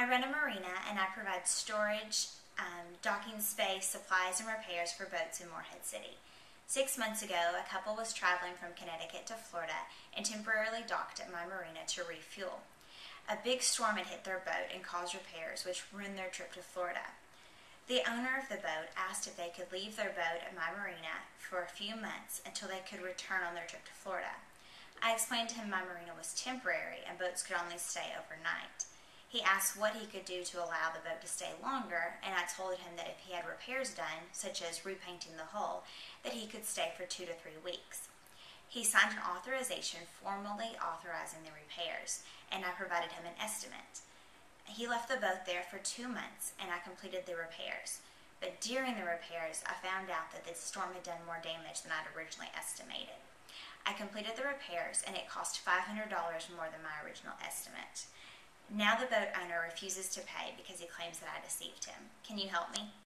I run a marina and I provide storage, docking space, supplies, and repairs for boats in Morehead City. 6 months ago, a couple was traveling from Connecticut to Florida and temporarily docked at my marina to refuel. A big storm had hit their boat and caused repairs, which ruined their trip to Florida. The owner of the boat asked if they could leave their boat at my marina for a few months until they could return on their trip to Florida. I explained to him my marina was temporary and boats could only stay overnight. He asked what he could do to allow the boat to stay longer, and I told him that if he had repairs done, such as repainting the hull, that he could stay for 2 to 3 weeks. He signed an authorization formally authorizing the repairs, and I provided him an estimate. He left the boat there for 2 months, and I completed the repairs. But during the repairs, I found out that the storm had done more damage than I'd originally estimated. I completed the repairs, and it cost $500 more than my original estimate. Now the boat owner refuses to pay because he claims that I deceived him. Can you help me?